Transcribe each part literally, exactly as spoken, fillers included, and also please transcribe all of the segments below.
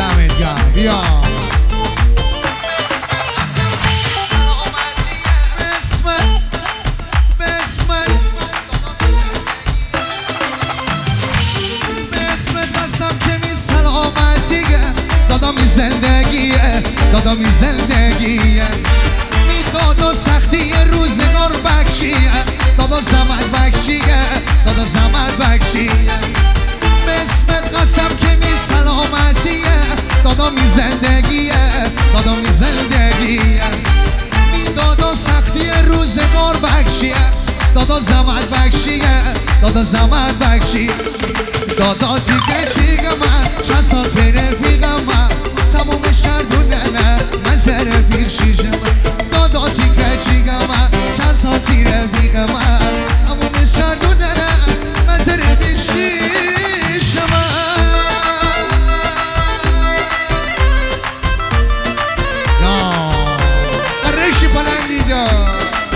دمت گرم. بیا دادامی زندگیه دادامی زندگیه میداد و سختی روزگار بخشیه دادا زمد بخشیه دادا زمد بخشیه به اسمت قسم که می سلامتیه دادامی زندگیه دادامی زندگیه میداد و سختی روزگار بخشیه دادا زمد بخشیه دادا زمد بخشیه دادا تیکه چیگه من چند سال رفیقم من تموم شهر دونه من رفیق شیشه من دادا تیکه چیگه من چند سال رفیقم من تموم شهر دونه من رفیق شیشه من یا قرشی پلنگی دا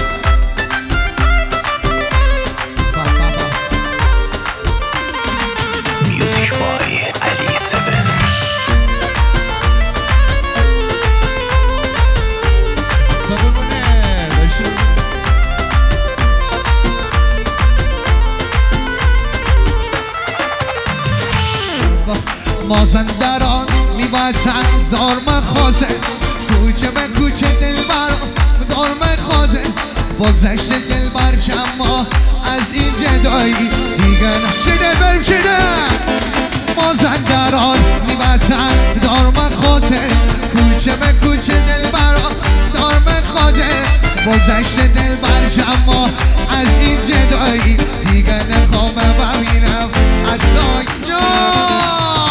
مازندران میبسن دار من خوازه کوچه به کوچه دل بر دار من خوازه بگذشت دل بر شما از این جدایی دیگه نشده برم شده مازندران میبسن دار من خوازه کوچه به کوچه دل بر دار من خوازه بگذشت دل بر شما از این جدایی دیگه نخوام ببینم عطای جان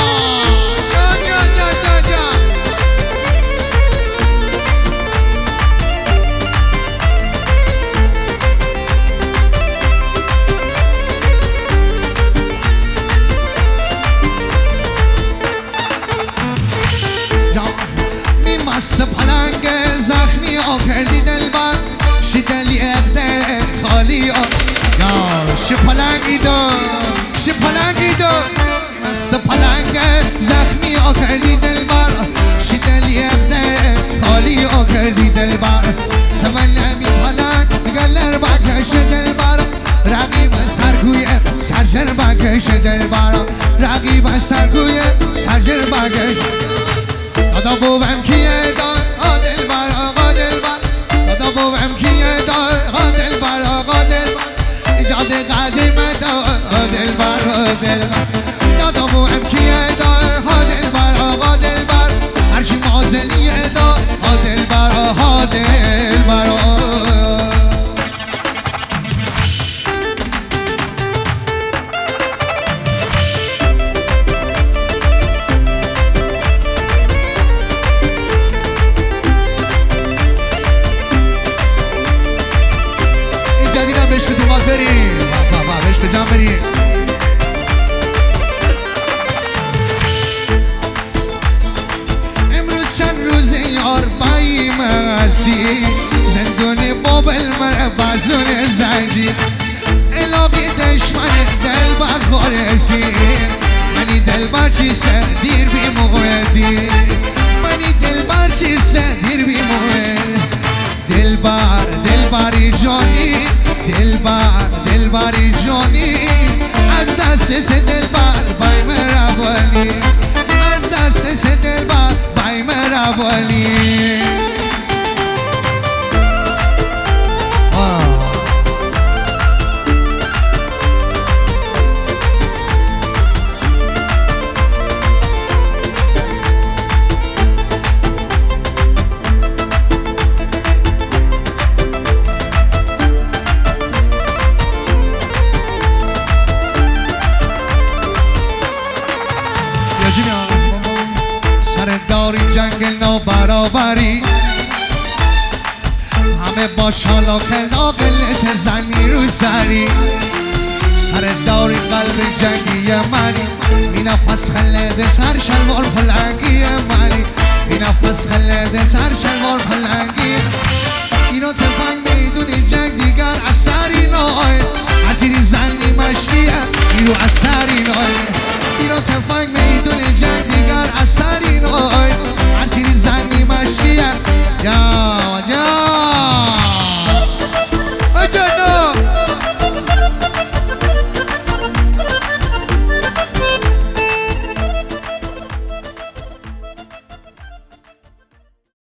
مست پلنگ زخمی ها کردی دل بر شی دلی اقدر خالی ها یا شی پلنگی دو شی پلنگی دو مست پلنگ زخمی ها کردی دل بر شی دلی اقدر خالی ها کردی دل بر سوال نمی پلنگ گلر بکش دل بر رقیب سرگوی سرجر بکش دل بر رقیب سرگوی سرجر بکش دادا بوبم کیه دار دل بر آقا دل بر دادا بوبم کیه دار دل بر آقا دل بر ایجاد قدیم دار دل بر دل بر دادا بوبم کیه دار دل بر آقا دل بر هرچی مازلیه دار دل بر آقا دل بر عشق تو باز بریم بابا عشق جان بریم امروز چند روز یار بایم هستی زندون بابل مره بازون زنجیر الاقی دشمن دل بخور اسیر منی دل بر چی سر دیر بی موهدی منی دل بر چی سر دیر بی موهد دل بر دل بری جانی دل بر دل بری جانی از دست دل بر بای مروالی از دست دل بر بای مروالی سر داری جنگل نو برابری همه با شالا کلا قلت زنی رو سری سر داری قلب جنگی منی می نفس خلده سر شلوار فلنگی منی می نفس خلده سر شلوار فلنگی اینو تفنگ میدونی جنگ دیگر اثری نای